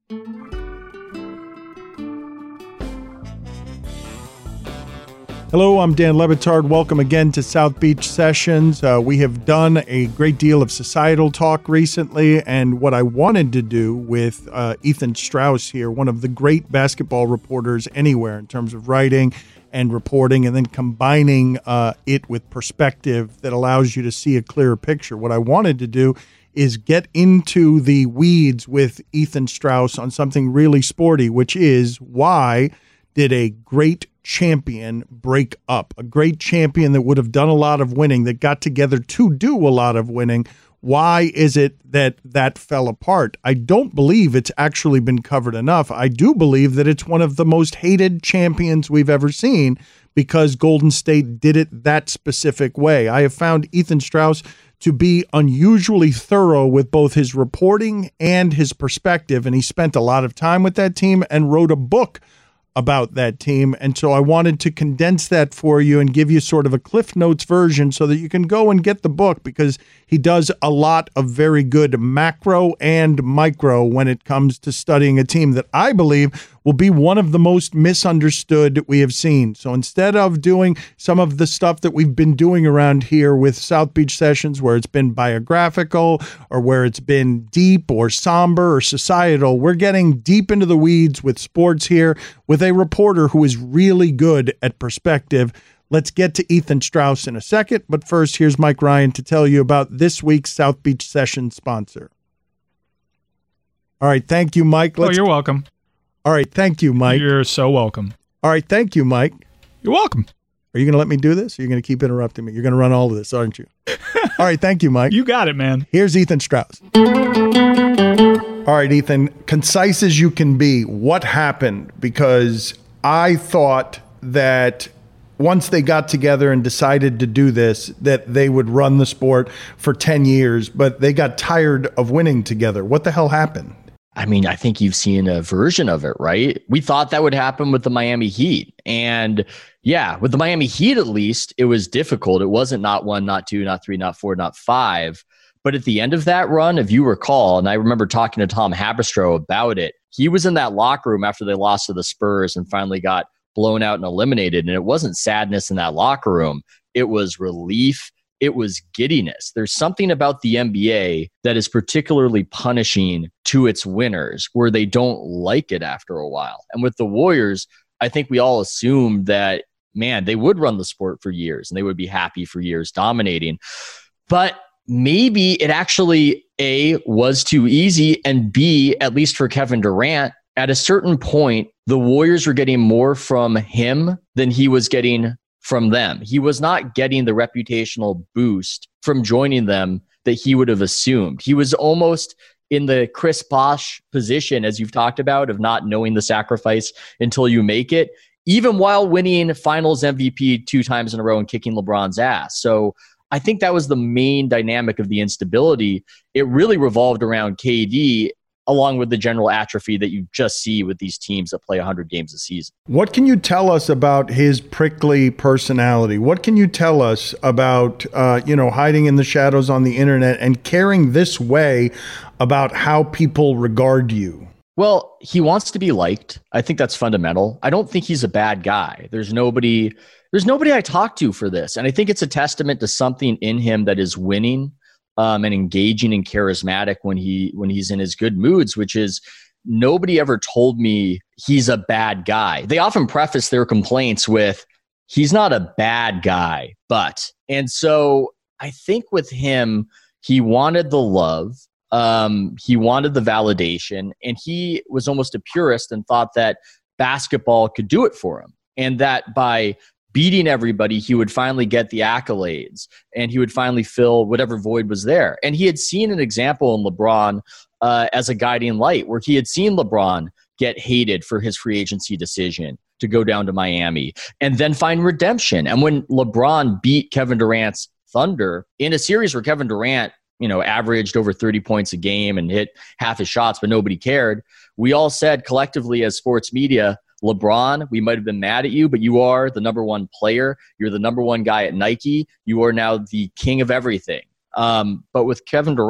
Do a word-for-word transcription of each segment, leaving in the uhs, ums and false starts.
Hello, I'm Dan Le Batard. Welcome again to South Beach Sessions. Uh, we have done a great deal of societal talk recently, and what I wanted to do with uh, Ethan Strauss here, one of the great basketball reporters anywhere in terms of writing and reporting, and then combining uh, it with perspective that allows you to see a clearer picture. What I wanted to do is get into the weeds with Ethan Strauss on something really sporty, which is why did a great champion break up, a great champion that would have done a lot of winning, that got together to do a lot of winning. Why is it that that fell apart? I don't believe it's actually been covered enough. I do believe that it's one of the most hated champions we've ever seen because Golden State did it that specific way. I have found Ethan Strauss to be unusually thorough with both his reporting and his perspective, and he spent a lot of time with that team and wrote a book about that team. And so I wanted to condense that for you and give you sort of a Cliff Notes version so that you can go and get the book, because he does a lot of very good macro and micro when it comes to studying a team that I believe will be one of the most misunderstood we have seen. So instead of doing some of the stuff that we've been doing around here with South Beach Sessions, where it's been biographical or where it's been deep or somber or societal, we're getting deep into the weeds with sports here with a reporter who is really good at perspective. Let's get to Ethan Strauss in a second, but first, here's Mike Ryan to tell you about this week's South Beach Sessions sponsor. All right, thank you, Mike. Let's... Oh, you're welcome. All right, thank you, Mike. You're so welcome. All right, thank you, Mike. You're welcome. Are you going to let me do this? Or are you going to keep interrupting me? You're going to run all of this, aren't you? All right, thank you, Mike. You got it, man. Here's Ethan Strauss. All right, Ethan, concise as you can be, what happened? Because I thought that once they got together and decided to do this, that they would run the sport for ten years, but they got tired of winning together. What the hell happened? I mean, I think you've seen a version of it, right? We thought that would happen with the Miami Heat. And yeah, with the Miami Heat, at least, it was difficult. It wasn't not one, not two, not three, not four, not five. But at the end of that run, if you recall, and I remember talking to Tom Haberstroh about it, he was in that locker room after they lost to the Spurs and finally got blown out and eliminated. And it wasn't sadness in that locker room. It was relief. It was giddiness. There's something about the N B A that is particularly punishing to its winners where they don't like it after a while. And with the Warriors, I think we all assumed that, man, they would run the sport for years and they would be happy for years dominating. But maybe it actually, A, was too easy, and B, at least for Kevin Durant, at a certain point, the Warriors were getting more from him than he was getting from them. He was not getting the reputational boost from joining them that he would have assumed. He was almost in the Chris Bosh position, as you've talked about, of not knowing the sacrifice until you make it, even while winning finals M V P two times in a row and kicking LeBron's ass. So I think that was the main dynamic of the instability. It really revolved around K D, along with the general atrophy that you just see with these teams that play one hundred games a season. What can you tell us about his prickly personality? What can you tell us about, uh, you know, hiding in the shadows on the internet and caring this way about how people regard you? Well, he wants to be liked. I think that's fundamental. I don't think he's a bad guy. There's nobody, there's nobody I talk to for this. And I think it's a testament to something in him that is winning Um, and engaging and charismatic when he when he's in his good moods, which is nobody ever told me he's a bad guy. They often preface their complaints with, he's not a bad guy, but. And so I think with him, he wanted the love, um, he wanted the validation, and he was almost a purist and thought that basketball could do it for him. And that by beating everybody, he would finally get the accolades and he would finally fill whatever void was there. And he had seen an example in LeBron uh, as a guiding light, where he had seen LeBron get hated for his free agency decision to go down to Miami and then find redemption. And when LeBron beat Kevin Durant's Thunder in a series where Kevin Durant, you know, averaged over thirty points a game and hit half his shots, but nobody cared, we all said collectively as sports media, LeBron, we might have been mad at you, but you are the number one player. You're the number one guy at Nike. You are now the king of everything. Um, but with Kevin Durant,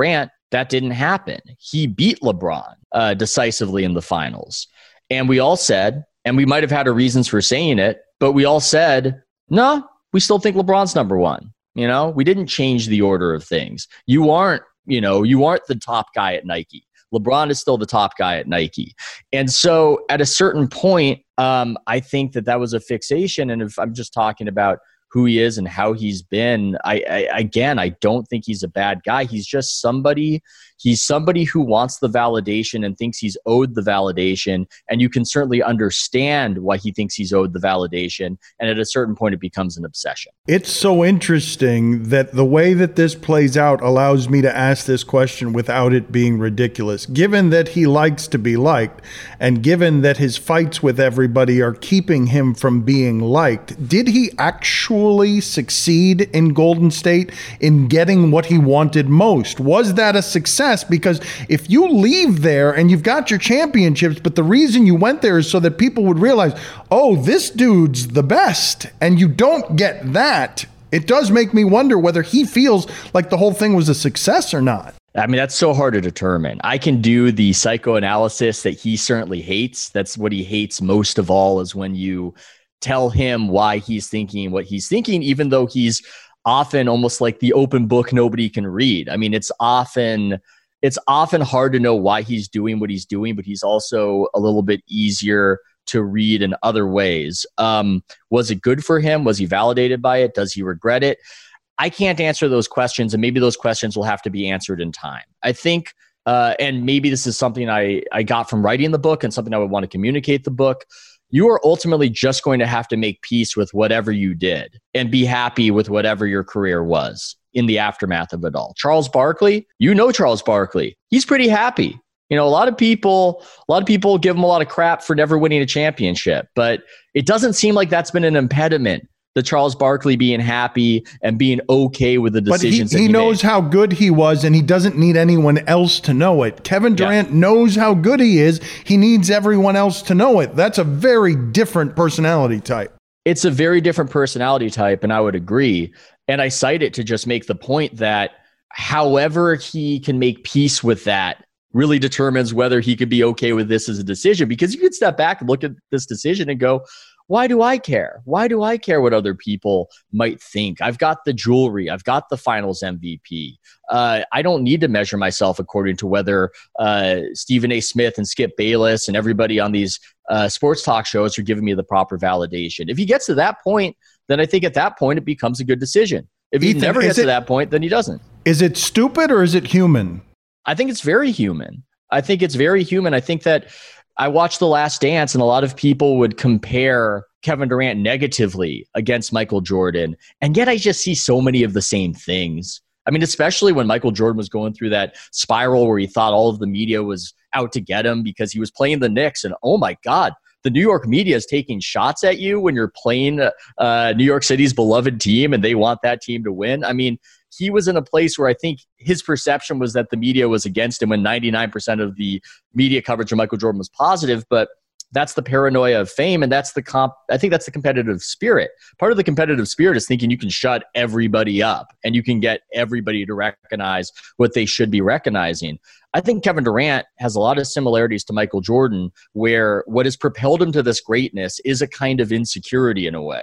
That didn't happen. He beat LeBron uh, decisively in the finals. And we all said, and we might have had our reasons for saying it, but we all said, no, we still think LeBron's number one. You know, we didn't change the order of things. You aren't, you know, you aren't the top guy at Nike. LeBron is still the top guy at Nike. And so at a certain point, um, I think that that was a fixation. And if I'm just talking about who he is and how he's been, I, I again, I don't think he's a bad guy. He's just somebody, he's somebody who wants the validation and thinks he's owed the validation. And you can certainly understand why he thinks he's owed the validation. And at a certain point, it becomes an obsession. It's so interesting that the way that this plays out allows me to ask this question without it being ridiculous. Given that he likes to be liked, and given that his fights with everybody are keeping him from being liked, did he actually succeed in Golden State in getting what he wanted most? Was that a success? Because if you leave there and you've got your championships, but the reason you went there is so that people would realize, oh, this dude's the best, and you don't get that, it does make me wonder whether he feels like the whole thing was a success or not. I mean, that's so hard to determine. I can do the psychoanalysis that he certainly hates. That's what he hates most of all, is when you tell him why he's thinking what he's thinking, even though he's often almost like the open book nobody can read. I mean, it's often it's often hard to know why he's doing what he's doing, but he's also a little bit easier to read in other ways. Um, was it good for him? Was he validated by it? Does he regret it? I can't answer those questions, and maybe those questions will have to be answered in time. I think, uh, and maybe this is something I, I got from writing the book and something I would want to communicate the book. You are ultimately just going to have to make peace with whatever you did and be happy with whatever your career was in the aftermath of it all. Charles Barkley, you know Charles Barkley. He's pretty happy. You know, a lot of people, a lot of people give him a lot of crap for never winning a championship, but it doesn't seem like that's been an impediment to Charles Barkley being happy and being okay with the decisions. But he, he, that he knows made. how good he was, and he doesn't need anyone else to know it. Kevin Durant yeah. knows how good he is. He needs everyone else to know it. That's a very different personality type. It's a very different personality type, and I would agree. And I cite it to just make the point that however he can make peace with that really determines whether he could be okay with this as a decision. Because you could step back and look at this decision and go, why do I care? Why do I care what other people might think? I've got the jewelry. I've got the finals M V P. Uh, I don't need to measure myself according to whether uh, Stephen A. Smith and Skip Bayless and everybody on these uh, sports talk shows are giving me the proper validation. If he gets to that point, then I think at that point it becomes a good decision. If he Ethan, never gets it, to that point, then he doesn't. Is it stupid or is it human? I think it's very human. I think it's very human. I think that I watched The Last Dance, and a lot of people would compare Kevin Durant negatively against Michael Jordan. And yet I just see so many of the same things. I mean, especially when Michael Jordan was going through that spiral where he thought all of the media was out to get him because he was playing the Knicks. And oh my God, the New York media is taking shots at you when you're playing uh, New York City's beloved team and they want that team to win. I mean, he was in a place where I think his perception was that the media was against him when ninety-nine percent of the media coverage of Michael Jordan was positive. But that's the paranoia of fame, and that's the comp. I think that's the competitive spirit. Part of the competitive spirit is thinking you can shut everybody up and you can get everybody to recognize what they should be recognizing. I think Kevin Durant has a lot of similarities to Michael Jordan, where what has propelled him to this greatness is a kind of insecurity in a way.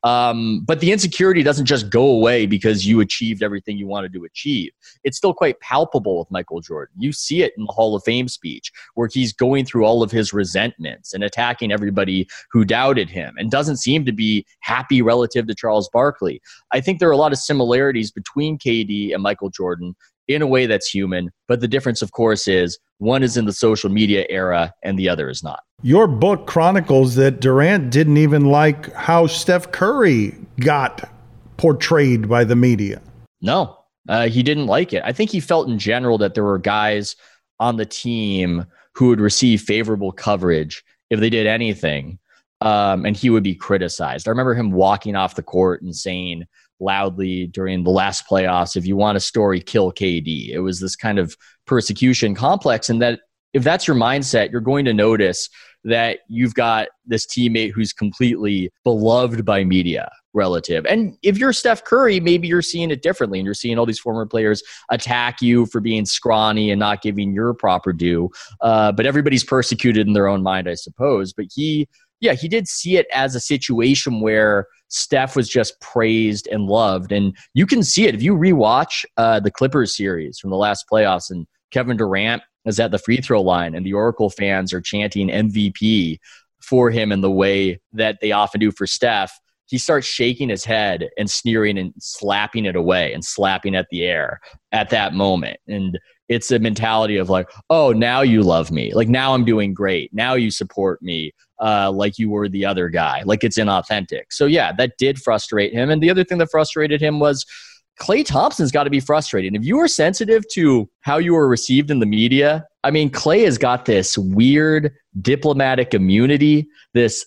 Um, but the insecurity doesn't just go away because you achieved everything you wanted to achieve. It's still quite palpable with Michael Jordan. You see it in the Hall of Fame speech where he's going through all of his resentments and attacking everybody who doubted him and doesn't seem to be happy relative to Charles Barkley. I think there are a lot of similarities between K D and Michael Jordan in a way that's human. But the difference, of course, is one is in the social media era and the other is not. Your book chronicles that Durant didn't even like how Steph Curry got portrayed by the media. No, uh, he didn't like it. I think he felt in general that there were guys on the team who would receive favorable coverage if they did anything, um, and he would be criticized. I remember him walking off the court and saying loudly during the last playoffs, if you want a story, kill K D. It was this kind of persecution complex, and that if that's your mindset, you're going to notice that you've got this teammate who's completely beloved by media relative. And if you're Steph Curry, maybe you're seeing it differently and you're seeing all these former players attack you for being scrawny and not giving your proper due. Uh, but everybody's persecuted in their own mind, I suppose. But he, yeah, he did see it as a situation where Steph was just praised and loved. And you can see it if you rewatch uh, the Clippers series from the last playoffs, and Kevin Durant is at the free throw line and the Oracle fans are chanting M V P for him in the way that they often do for Steph. He starts shaking his head and sneering and slapping it away and slapping at the air at that moment. And it's a mentality of like, oh, now you love me. Like, now I'm doing great. Now you support me uh, like you were the other guy. Like, it's inauthentic. So, yeah, that did frustrate him. And the other thing that frustrated him was Klay Thompson's got to be frustrated. If you are sensitive to how you were received in the media, I mean, Klay has got this weird diplomatic immunity, this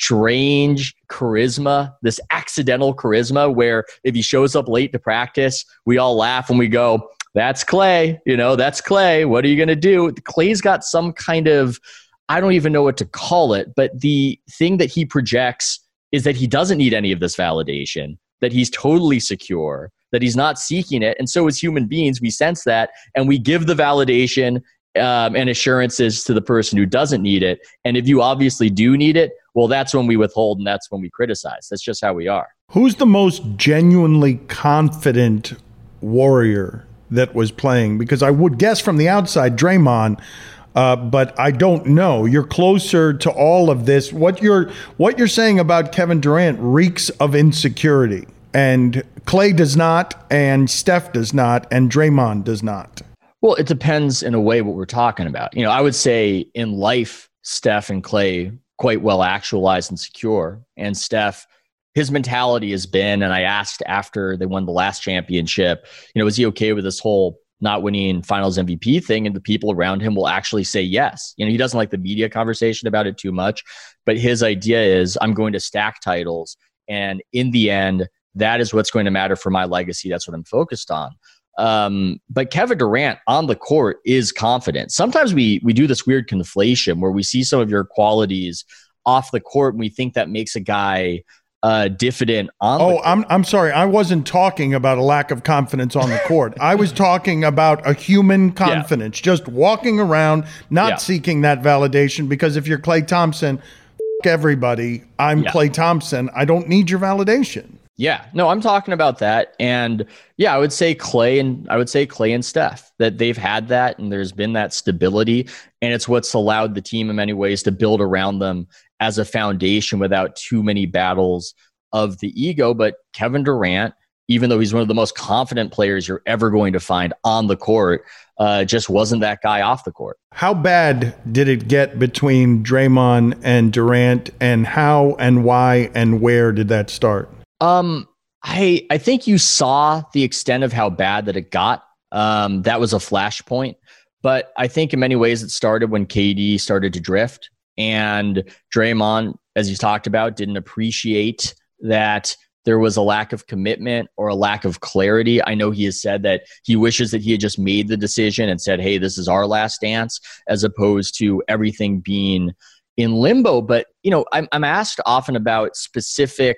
strange charisma, this accidental charisma where if he shows up late to practice, we all laugh and we go, that's Klay, you know, that's Klay. What are you going to do? Klay's got some kind of, I don't even know what to call it, but the thing that he projects is that he doesn't need any of this validation, that he's totally secure, that he's not seeking it. And so as human beings, we sense that and we give the validation um, and assurances to the person who doesn't need it. And if you obviously do need it, well, that's when we withhold and that's when we criticize. That's just how we are. Who's the most genuinely confident Warrior that was playing? Because I would guess from the outside, Draymond, uh, but I don't know. You're closer to all of this. What you're what you're saying about Kevin Durant reeks of insecurity. And Klay does not, and Steph does not, and Draymond does not. Well, it depends in a way what we're talking about. You know, I would say in life, Steph and Klay quite well actualized and secure. And Steph, his mentality has been, and I asked after they won the last championship, you know, is he okay with this whole not winning finals M V P thing? And the people around him will actually say yes. You know, he doesn't like the media conversation about it too much, but his idea is I'm going to stack titles. And in the end, that is what's going to matter for my legacy. That's what I'm focused on. Um, but Kevin Durant on the court is confident. Sometimes we we do this weird conflation where we see some of your qualities off the court and we think that makes a guy uh, diffident on oh, the court. I'm I'm sorry. I wasn't talking about a lack of confidence on the court. I was talking about a human confidence, yeah. Just walking around, not yeah. seeking that validation. Because if you're Klay Thompson, f- everybody, I'm yeah. Klay Thompson. I don't need your validation. Yeah, no, I'm talking about that. And yeah, I would say Klay and I would say Klay and Steph, that they've had that and there's been that stability. And it's what's allowed the team in many ways to build around them as a foundation without too many battles of the ego. But Kevin Durant, even though he's one of the most confident players you're ever going to find on the court, uh, just wasn't that guy off the court. How bad did it get between Draymond and Durant, and how and why and where did that start? Um, I I think you saw the extent of how bad that it got. Um, that was a flashpoint. But I think in many ways it started when K D started to drift. And Draymond, as you talked about, didn't appreciate that there was a lack of commitment or a lack of clarity. I know he has said that he wishes that he had just made the decision and said, hey, this is our last dance, as opposed to everything being in limbo. But, you know, I'm, I'm asked often about specific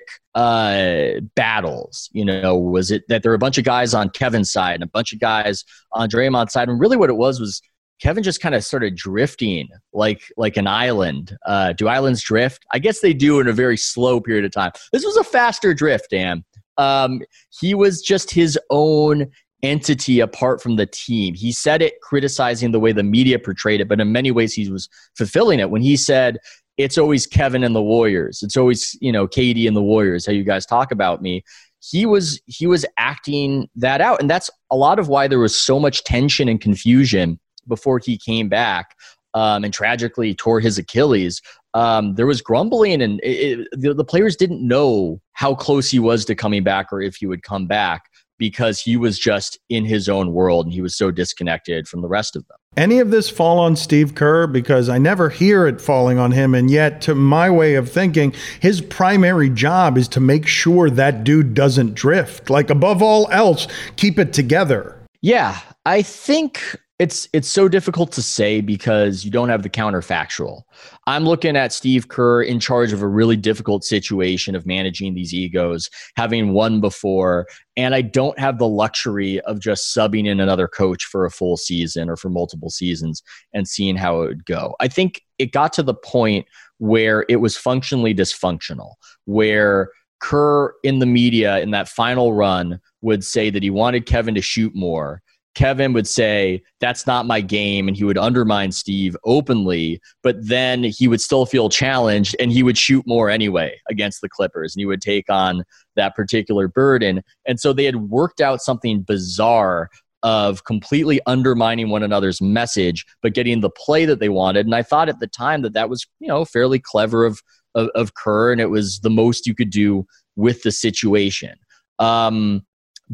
uh, battles. You know, was it that there were a bunch of guys on Kevin's side and a bunch of guys on Draymond's side? And really what it was was Kevin just kind of started drifting like like an island. Uh, do islands drift? I guess they do in a very slow period of time. This was a faster drift, Dan. Um, he was just his own entity apart from the team. He said it criticizing the way the media portrayed it, but in many ways he was fulfilling it when he said, it's always Kevin and the Warriors. It's always, you know, K D and the Warriors, how you guys talk about me. He was he was acting that out. And that's a lot of why there was so much tension and confusion before he came back um, and tragically tore his Achilles. Um, there was grumbling, and it, it, the, the players didn't know how close he was to coming back or if he would come back, because he was just in his own world and he was so disconnected from the rest of them. Any of this fall on Steve Kerr? Because I never hear it falling on him. And yet, to my way of thinking, his primary job is to make sure that dude doesn't drift. Like, above all else, keep it together. Yeah, I think It's it's so difficult to say because you don't have the counterfactual. I'm looking at Steve Kerr in charge of a really difficult situation of managing these egos, having won before, and I don't have the luxury of just subbing in another coach for a full season or for multiple seasons and seeing how it would go. I think it got to the point where it was functionally dysfunctional, where Kerr in the media in that final run would say that he wanted Kevin to shoot more. Kevin would say, that's not my game, and he would undermine Steve openly, but then he would still feel challenged, and he would shoot more anyway against the Clippers, and he would take on that particular burden. And so they had worked out something bizarre of completely undermining one another's message, but getting the play that they wanted. And I thought at the time that that was, you know, fairly clever of, of, of Kerr, and it was the most you could do with the situation. Um,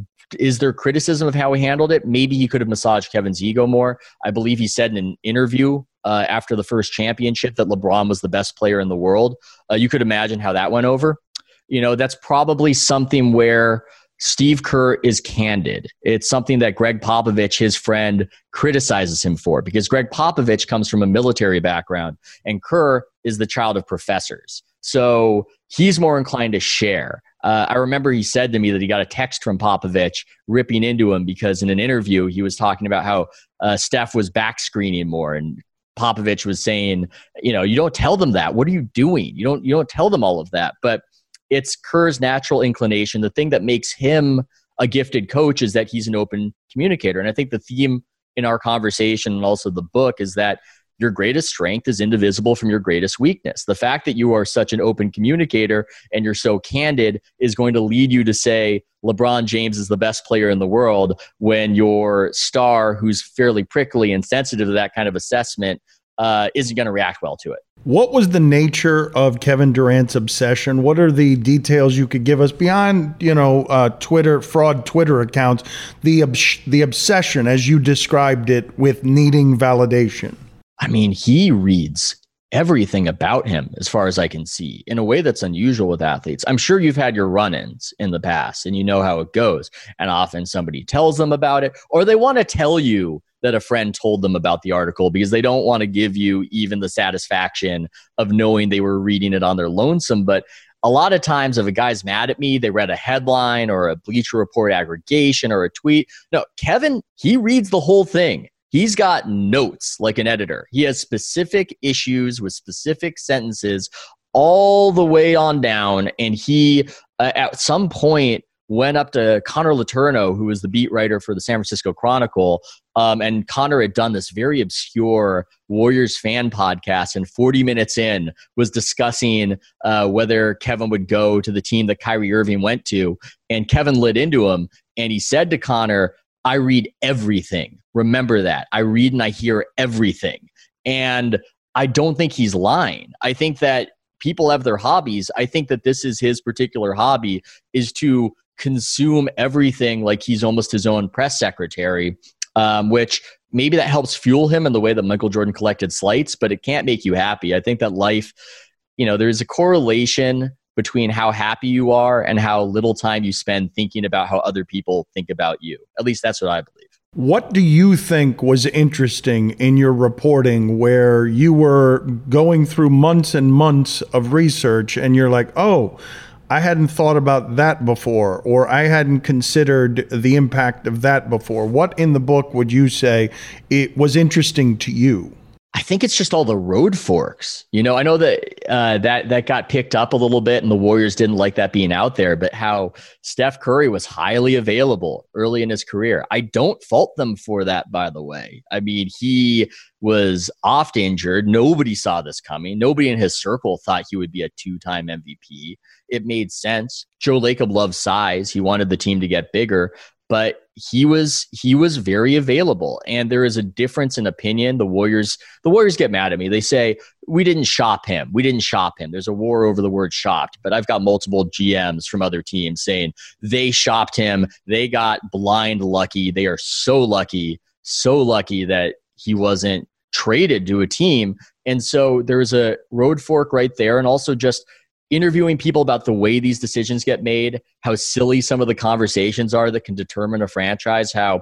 Is there criticism of how he handled it? Maybe he could have massaged Kevin's ego more. I believe he said in an interview uh, after the first championship that LeBron was the best player in the world. Uh, you could imagine how that went over. You know, that's probably something where Steve Kerr is candid. It's something that Greg Popovich, his friend, criticizes him for, because Greg Popovich comes from a military background and Kerr is the child of professors. So he's more inclined to share. Uh, I remember he said to me that he got a text from Popovich ripping into him because in an interview he was talking about how uh, Steph was back screening more, and Popovich was saying, you know, you don't tell them that. What are you doing? You don't you don't tell them all of that. But it's Kerr's natural inclination. The thing that makes him a gifted coach is that he's an open communicator. And I think the theme in our conversation and also the book is that your greatest strength is indivisible from your greatest weakness. The fact that you are such an open communicator and you're so candid is going to lead you to say LeBron James is the best player in the world when your star, who's fairly prickly and sensitive to that kind of assessment, uh, isn't going to react well to it. What was the nature of Kevin Durant's obsession? What are the details you could give us beyond, you know, uh, Twitter, fraud Twitter accounts, the obs- the obsession, as you described it, with needing validation? I mean, he reads everything about him, as far as I can see, in a way that's unusual with athletes. I'm sure you've had your run-ins in the past and you know how it goes. And often somebody tells them about it, or they want to tell you that a friend told them about the article because they don't want to give you even the satisfaction of knowing they were reading it on their lonesome. But a lot of times if a guy's mad at me, they read a headline or a Bleacher Report aggregation or a tweet. No, Kevin, he reads the whole thing. He's got notes like an editor. He has specific issues with specific sentences all the way on down. And he, uh, at some point, went up to Connor Letourneau, who was the beat writer for the San Francisco Chronicle. Um, and Connor had done this very obscure Warriors fan podcast, and forty minutes in was discussing uh, whether Kevin would go to the team that Kyrie Irving went to. And Kevin lit into him, and he said to Connor, I read everything. Remember that. I read and I hear everything. And I don't think he's lying. I think that people have their hobbies. I think that this is his particular hobby, is to consume everything like he's almost his own press secretary, um, which maybe that helps fuel him in the way that Michael Jordan collected slights, but it can't make you happy. I think that life, you know, there's a correlation between how happy you are and how little time you spend thinking about how other people think about you. At least that's what I believe. What do you think was interesting in your reporting where you were going through months and months of research and you're like, oh, I hadn't thought about that before, or I hadn't considered the impact of that before? What in the book would you say it was interesting to you? I think it's just all the road forks. You know, I know that uh, that that got picked up a little bit and the Warriors didn't like that being out there, but how Steph Curry was highly available early in his career. I don't fault them for that, by the way. I mean, he was oft injured. Nobody saw this coming. Nobody in his circle thought he would be a two-time M V P. It made sense. Joe Lacob loves size. He wanted the team to get bigger. But he was he was very available, and there is a difference in opinion. The Warriors the Warriors get mad at me. They say we didn't shop him. We didn't shop him. There's a war over the word shopped. But I've got multiple G Ms from other teams saying they shopped him. They got blind lucky. They are so lucky, so lucky that he wasn't traded to a team. And so there's a road fork right there, and also just interviewing people about the way these decisions get made, how silly some of the conversations are that can determine a franchise, how,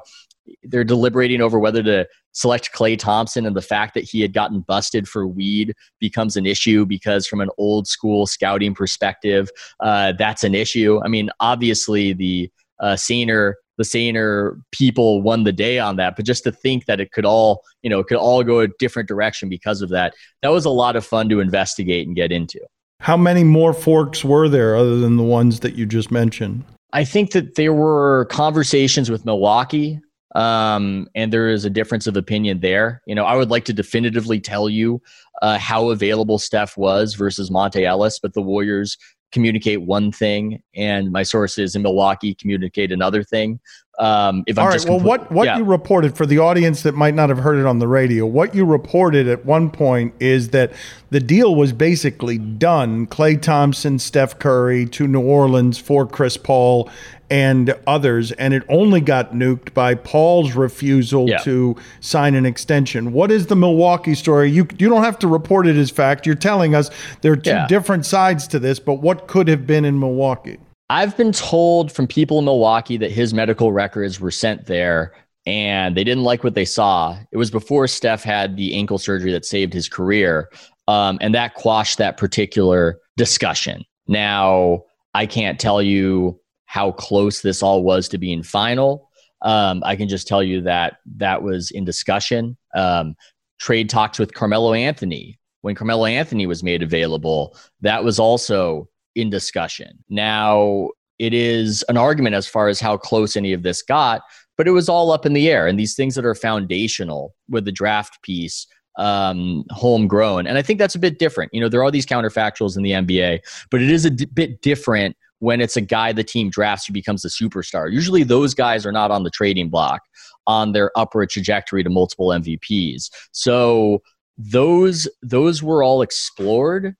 they're deliberating over whether to select Klay Thompson, and the fact that he had gotten busted for weed becomes an issue because from an old school scouting perspective, uh, that's an issue. I mean, obviously the uh, saner, the saner people won the day on that, but just to think that it could all, you know, it could all go a different direction because of that, that was a lot of fun to investigate and get into. How many more forks were there other than the ones that you just mentioned? I think that there were conversations with Milwaukee, um, and there is a difference of opinion there. You know, I would like to definitively tell you uh, how available Steph was versus Monte Ellis, but the Warriors communicate one thing, and my sources in Milwaukee communicate another thing. Um, if I'm All right, just well, compl- what, what yeah. you reported, for the audience that might not have heard it on the radio, what you reported at one point is that the deal was basically done. Klay Thompson, Steph Curry to New Orleans for Chris Paul and others, and it only got nuked by Paul's refusal Yeah. to sign an extension. What is the Milwaukee story? You you don't have to report it as fact. You're telling us there are two Yeah. different sides to this, but what could have been in Milwaukee? I've been told from people in Milwaukee that his medical records were sent there and they didn't like what they saw. It was before Steph had the ankle surgery that saved his career. Um, and that quashed that particular discussion. Now, I can't tell you how close this all was to being final. Um, I can just tell you that that was in discussion. Um, trade talks with Carmelo Anthony. When Carmelo Anthony was made available, that was also in discussion. Now, it is an argument as far as how close any of this got, but it was all up in the air. And these things that are foundational with the draft piece, um, homegrown. And I think that's a bit different. You know, there are these counterfactuals in the N B A, but it is a d- bit different when it's a guy the team drafts who becomes a superstar. Usually those guys are not on the trading block on their upward trajectory to multiple M V Ps. So those, those were all explored.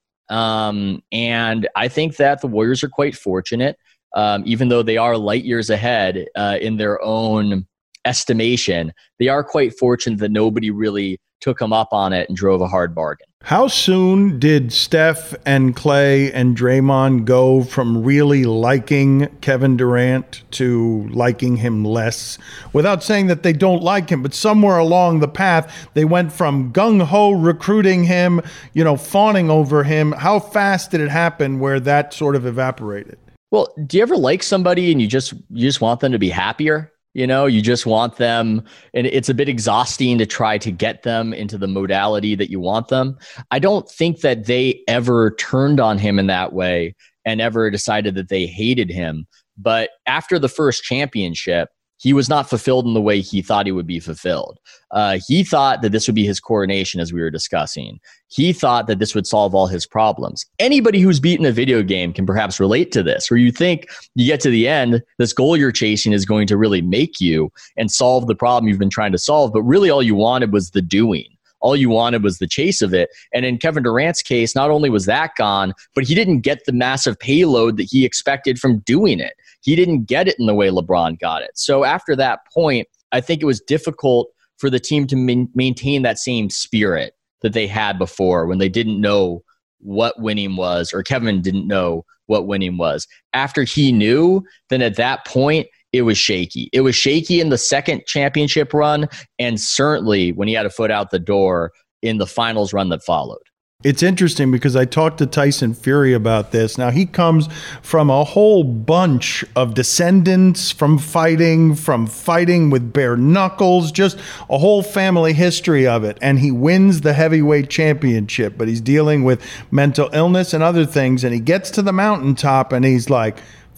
Um, and I think that the Warriors are quite fortunate, um, even though they are light years ahead uh, in their own estimation. They are quite fortunate that nobody really took them up on it and drove a hard bargain. How soon did Steph and Klay and Draymond go from really liking Kevin Durant to liking him less? Without saying that they don't like him, but somewhere along the path, they went from gung-ho recruiting him, you know, fawning over him. How fast did it happen where that sort of evaporated? Well, do you ever like somebody and you just you just want them to be happier? You know, you just want them, and it's a bit exhausting to try to get them into the modality that you want them. I don't think that they ever turned on him in that way and ever decided that they hated him. But after the first championship, he was not fulfilled in the way he thought he would be fulfilled. Uh, he thought that this would be his coronation, as we were discussing. He thought that this would solve all his problems. Anybody who's beaten a video game can perhaps relate to this, where you think you get to the end, this goal you're chasing is going to really make you and solve the problem you've been trying to solve. But really all you wanted was the doing. All you wanted was the chase of it. And in Kevin Durant's case, not only was that gone, but he didn't get the massive payload that he expected from doing it. He didn't get it in the way LeBron got it. So after that point, I think it was difficult for the team to ma- maintain that same spirit that they had before when they didn't know what winning was, or Kevin didn't know what winning was. After he knew, then at that point, it was shaky. It was shaky in the second championship run, and certainly when he had a foot out the door in the finals run that followed. It's interesting because I talked to Tyson Fury about this. Now, he comes from a whole bunch of descendants from fighting, from fighting with bare knuckles, just a whole family history of it. And he wins the heavyweight championship, but he's dealing with mental illness and other things. And he gets to the mountaintop and he's like,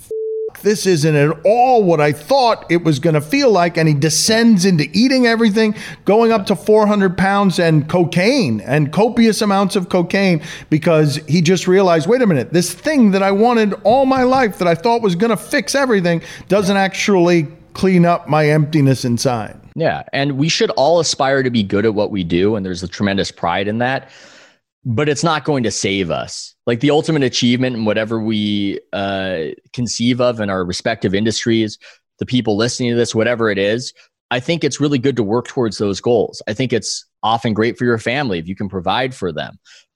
this isn't at all what I thought it was going to feel like. And he descends into eating everything, going up to four hundred pounds and cocaine and copious amounts of cocaine, because he just realized, wait a minute, this thing that I wanted all my life that I thought was going to fix everything doesn't actually clean up my emptiness inside. Yeah. And we should all aspire to be good at what we do. And there's a tremendous pride in that. But it's not going to save us. Like the ultimate achievement in whatever we uh, conceive of in our respective industries, the people listening to this, whatever it is, I think it's really good to work towards those goals. I think it's often great for your family if you can provide for them.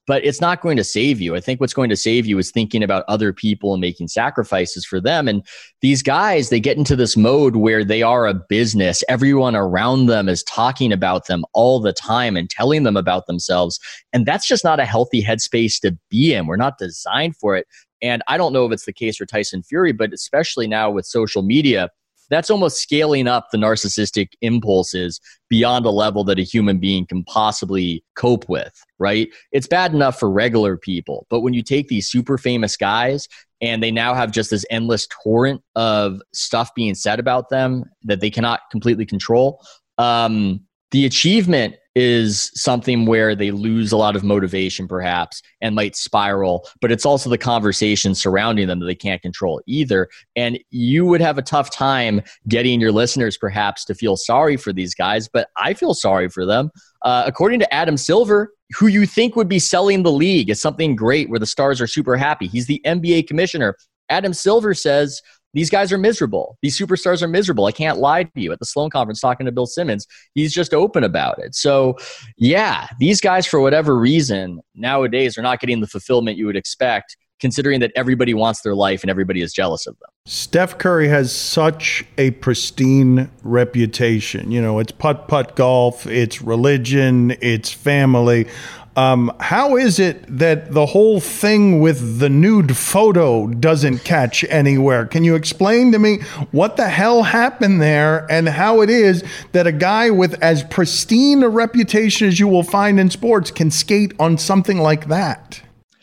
but it's not going to save you. I think what's going to save you is thinking about other people and making sacrifices for them. And these guys, they get into this mode where they are a business. Everyone around them is talking about them all the time and telling them about themselves. And that's just not a healthy headspace to be in. We're not designed for it. And I don't know if it's the case for Tyson Fury, but especially now with social media, that's almost scaling up the narcissistic impulses beyond a level that a human being can possibly cope with, right? It's bad enough for regular people, but when you take these super famous guys and they now have just this endless torrent of stuff being said about them that they cannot completely control, um, the achievement is something where they lose a lot of motivation perhaps and might spiral, but it's also the conversation surrounding them that they can't control either. And you would have a tough time getting your listeners perhaps to feel sorry for these guys, but I feel sorry for them. Uh, according to Adam Silver, who you think would be selling the league as something great where the stars are super happy, he's the N B A commissioner. Adam Silver says, these guys are miserable. These superstars are miserable. I can't lie to you. At the Sloan Conference talking to Bill Simmons, he's just open about it. So, yeah, these guys, for whatever reason, nowadays are not getting the fulfillment you would expect, considering that everybody wants their life and everybody is jealous of them. Steph Curry has such a pristine reputation. You know, it's putt-putt golf, it's religion, it's family. Um, how is it that the whole thing with the nude photo doesn't catch anywhere? Can you explain to me what the hell happened there and how it is that a guy with as pristine a reputation as you will find in sports can skate on something like that?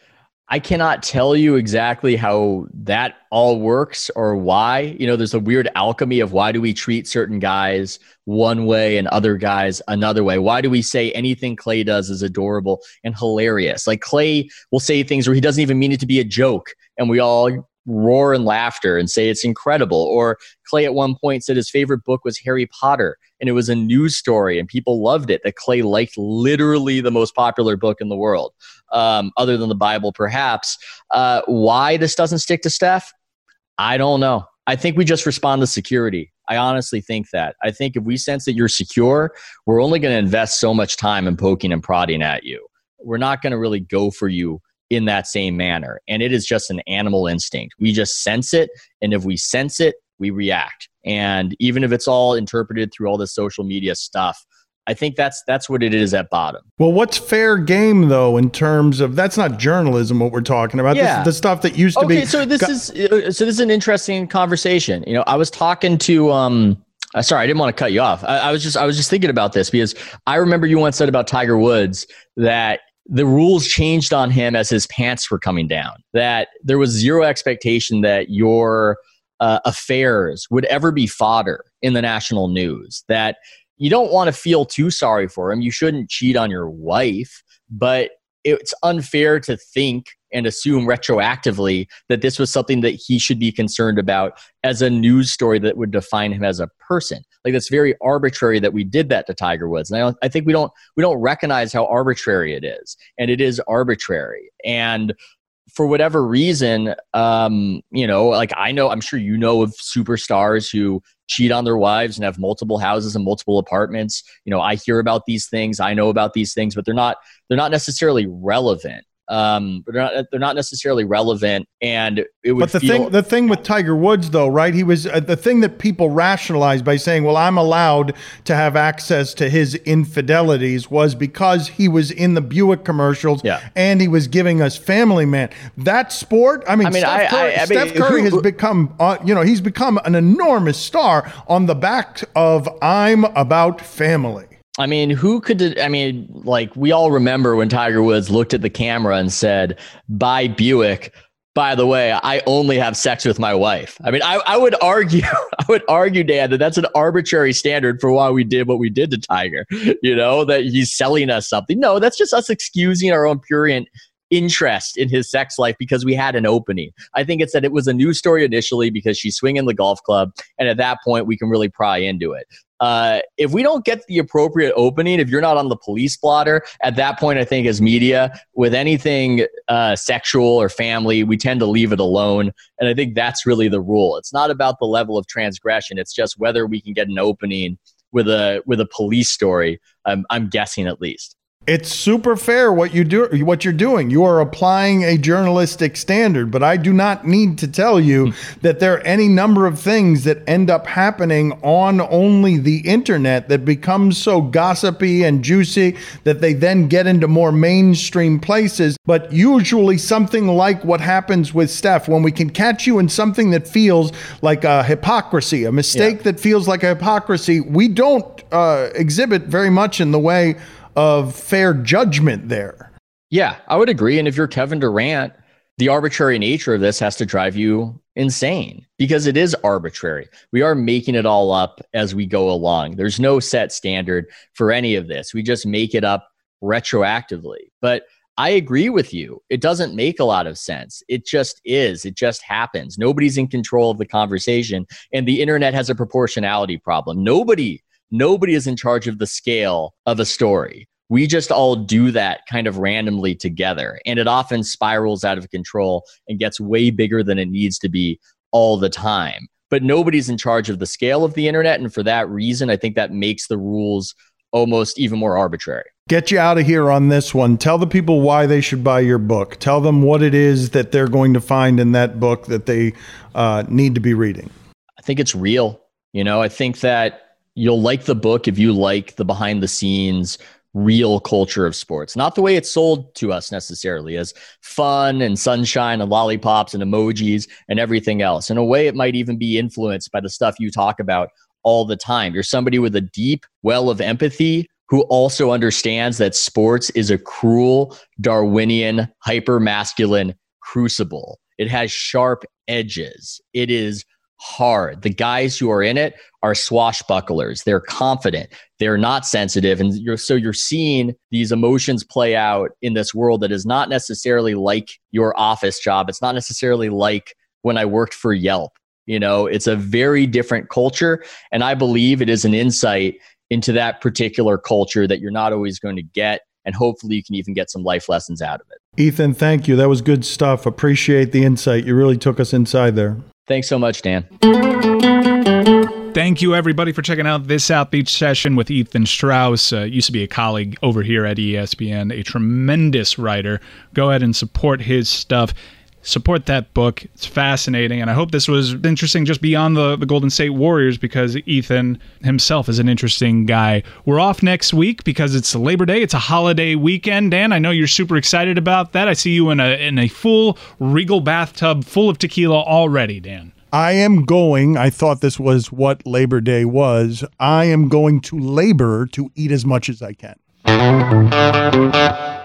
I cannot tell you exactly how that all works or why. You know, there's a weird alchemy of why do we treat certain guys one way and other guys another way? Why do we say anything Clay does is adorable and hilarious? Like Clay will say things where he doesn't even mean it to be a joke, and we all roar in laughter and say it's incredible. Or Clay at one point said his favorite book was Harry Potter, and it was a news story and people loved it, that Clay liked literally the most popular book in the world, um, other than the Bible perhaps. Uh, why this doesn't stick to Steph? I don't know. I think we just respond to security. I honestly think that. I think if we sense that you're secure, we're only going to invest so much time in poking and prodding at you. We're not going to really go for you in that same manner. And it is just an animal instinct. We just sense it. And if we sense it, we react. And even if it's all interpreted through all this social media stuff, I think that's that's what it is at bottom. Well, what's fair game, though, in terms of that's not journalism, what we're talking about. Yeah. This is the stuff that used to okay, be. So this is so this is an interesting conversation. You know, I was talking to um uh, sorry, I didn't want to cut you off. I, I was just I was just thinking about this because I remember you once said about Tiger Woods that the rules changed on him as his pants were coming down, that there was zero expectation that your uh, affairs would ever be fodder in the national news, that you don't want to feel too sorry for him. You shouldn't cheat on your wife, but it's unfair to think and assume retroactively that this was something that he should be concerned about as a news story that would define him as a person. Like, that's very arbitrary that we did that to Tiger Woods. And I, I think we don't we don't recognize how arbitrary it is. And it is arbitrary. And for whatever reason, um, you know, like I know, I'm sure you know of superstars who cheat on their wives and have multiple houses and multiple apartments. You know, I hear about these things, I know about these things, but they're not they're not necessarily relevant. Um, but they're not they're not necessarily relevant, and it would. But the feel, thing the thing with Tiger Woods, though, right? He was uh, the thing that people rationalized by saying, "Well, I'm allowed to have access to his infidelities," was because he was in the Buick commercials, yeah. and he was giving us Family Man. That sport, I mean, I mean, Steph I, Curry, I, I Steph mean, Curry who, has become, uh, you know, he's become an enormous star on the back of "I'm About Family." I mean, who could, I mean, like, we all remember when Tiger Woods looked at the camera and said, "Bye, Buick. By the way, I only have sex with my wife." I mean, I, I would argue, I would argue, Dan, that that's an arbitrary standard for why we did what we did to Tiger, you know, that he's selling us something. No, that's just us excusing our own prurient interest in his sex life because we had an opening. I think it's that it was a news story initially because she's swinging the golf club. And at that point, we can really pry into it. Uh, if we don't get the appropriate opening, if you're not on the police blotter, at that point, I think as media, with anything uh, sexual or family, we tend to leave it alone. And I think that's really the rule. It's not about the level of transgression. It's just whether we can get an opening with a with a police story, um, I'm guessing at least. It's super fair what you do, what you're doing. You are applying a journalistic standard, but I do not need to tell you that there are any number of things that end up happening on only the internet that becomes so gossipy and juicy that they then get into more mainstream places. But usually something like what happens with Steph, when we can catch you in something that feels like a hypocrisy, a mistake yeah. that feels like a hypocrisy, we don't uh, exhibit very much in the way of fair judgment there. Yeah, I would agree. And if you're Kevin Durant, the arbitrary nature of this has to drive you insane because it is arbitrary. We are making it all up as we go along. There's no set standard for any of this. We just make it up retroactively. But I agree with you. It doesn't make a lot of sense. It just is. It just happens. Nobody's in control of the conversation. And the internet has a proportionality problem. Nobody Nobody is in charge of the scale of a story. We just all do that kind of randomly together. And it often spirals out of control and gets way bigger than it needs to be all the time. But nobody's in charge of the scale of the internet. And for that reason, I think that makes the rules almost even more arbitrary. Get you out of here on this one. Tell the people why they should buy your book. Tell them what it is that they're going to find in that book that they uh, need to be reading. I think it's real. You know, I think that you'll like the book if you like the behind the scenes real culture of sports, not the way it's sold to us necessarily as fun and sunshine and lollipops and emojis and everything else. In a way, it might even be influenced by the stuff you talk about all the time. You're somebody with a deep well of empathy who also understands that sports is a cruel, Darwinian, hyper-masculine crucible. It has sharp edges. It is hard. The guys who are in it are swashbucklers. They're confident. They're not sensitive. And you're, so you're seeing these emotions play out in this world that is not necessarily like your office job. It's not necessarily like when I worked for Yelp. You know, it's a very different culture. And I believe it is an insight into that particular culture that you're not always going to get. And hopefully you can even get some life lessons out of it. Ethan, thank you. That was good stuff. Appreciate the insight. You really took us inside there. Thanks so much, Dan. Thank you, everybody, for checking out this South Beach session with Ethan Strauss. Uh, used to be a colleague over here at E S P N, a tremendous writer. Go ahead and support his stuff. Support that book. It's fascinating. And I hope this was interesting just beyond the, the Golden State Warriors, because Ethan himself is an interesting guy. We're off next week because it's Labor Day. It's a holiday weekend. Dan, I know you're super excited about that. I see you in a in a full Regal bathtub full of tequila already, Dan. I am going, I thought this was what Labor Day was. I am going to labor to eat as much as I can.